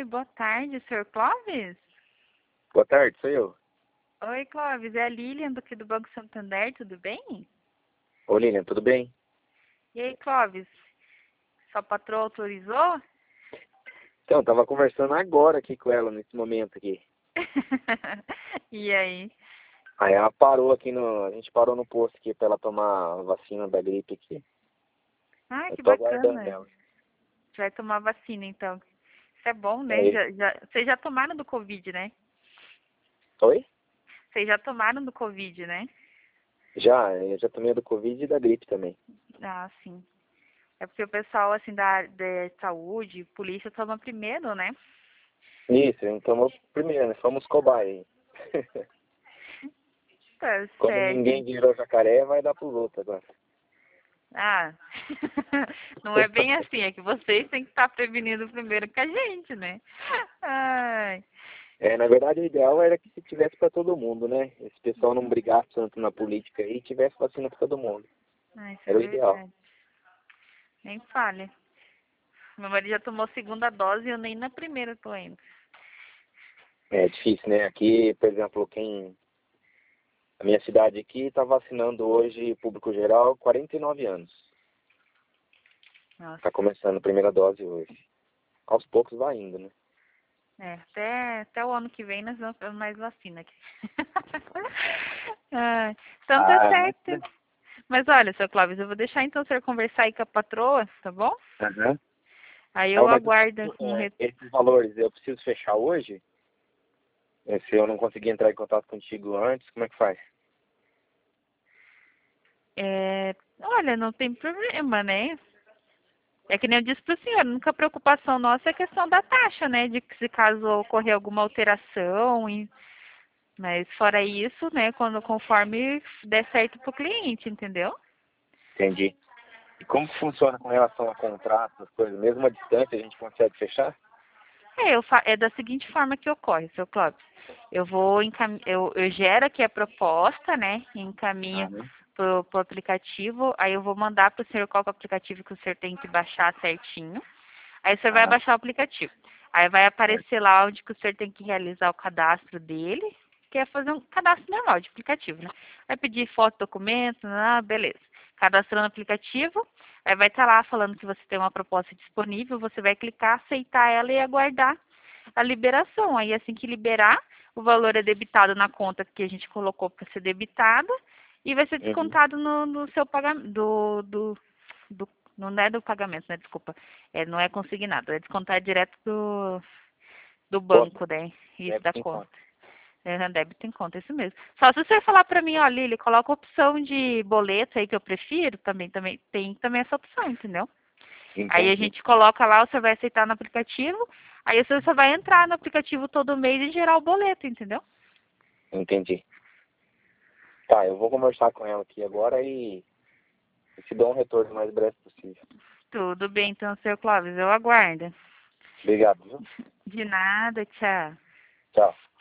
Oi, boa tarde, senhor Clóvis? Boa tarde, sou eu. Oi, Clóvis, é a Lilian do aqui do Banco Santander, tudo bem? Ô Lilian, tudo bem? E aí, Clóvis, sua patroa autorizou? Então, tava conversando agora aqui com ela, nesse momento aqui. E aí? Aí ela parou aqui a gente parou no posto aqui pra ela tomar a vacina da gripe aqui. Ah, Eu que tô aguardando bacana. ela. Você vai tomar vacina, então. Isso é bom, né? É, Vocês já tomaram do Covid, né? oi? Vocês já tomaram do Covid, né? Eu já tomei a do Covid e da gripe também. Ah, sim. É porque o pessoal, assim, da área de saúde, polícia, toma primeiro, né? Isso, a gente tomou primeiro, né? Fomos cobaia aí. Tá Como certo. ninguém virou jacaré, vai dar pros outros agora. Ah, não é bem assim, é que vocês têm que estar prevenindo primeiro que a gente, né? Ai, É, na verdade, o ideal era que se tivesse pra todo mundo, né? Esse pessoal não brigasse tanto na política aí e tivesse vacina pra todo mundo. isso é Era o ideal. verdade. Nem fale. Meu marido já tomou a segunda dose e eu nem na primeira tô indo. É difícil, né? Aqui, por exemplo, a minha cidade aqui está vacinando hoje, público geral, 49 anos. Nossa, Está começando a primeira dose hoje. Aos poucos vai indo, né? até o ano que vem nós vamos ter mais vacina aqui. Ai, então tá Ah, mas... certo. Mas olha, seu Clóvis, eu vou deixar então o senhor conversar aí com a patroa, tá bom? Aham. Aí eu Ah, mas aguardo um retorno. esses valores eu preciso fechar hoje? Se eu não conseguir entrar em contato contigo antes, como é que faz? Olha, não tem problema, né? É que nem eu disse para o senhor, a única preocupação nossa é a questão da taxa, né? De que se caso ocorrer alguma alteração, mas fora isso, né? Conforme der certo para o cliente, entendeu? Entendi. E como que funciona com relação a contratos, as coisas? Mesmo à distância a gente consegue fechar? É da seguinte forma que ocorre, seu Clóvis. Eu gero aqui a proposta, né? Encaminho Aham. pro aplicativo, aí eu vou mandar para o senhor qual que é o aplicativo que o senhor tem que baixar certinho. Aí o senhor vai Ah, baixar o aplicativo. Aí vai certo. aparecer lá onde que o senhor tem que realizar o cadastro dele, que é fazer um cadastro normal de aplicativo, né? Vai pedir foto, documento, beleza. Cadastrou no aplicativo, aí vai estar lá falando que você tem uma proposta disponível, você vai clicar, aceitar ela e aguardar a liberação. Aí assim que liberar, o valor é debitado na conta que a gente colocou para ser debitada e vai ser Uhum. descontado no seu pagamento do não é do pagamento, né? Desculpa. Não é consignado, é descontar direto do Conta. banco, né? Isso, Deve da ter conta. conta. Débito em conta, isso mesmo. Só se você falar pra mim, ó, Lili, coloca a opção de boleto aí que eu prefiro, também tem também essa opção, entendeu? Aí a Entendi. gente coloca lá, você vai aceitar no aplicativo, aí você só vai entrar no aplicativo todo mês e gerar o boleto, entendeu? Entendi. Tá, eu vou conversar com ela aqui agora e te dou um retorno o mais breve possível. Tudo bem, então, seu Clóvis, eu aguardo. Obrigado, viu? De nada, tchau. Tchau.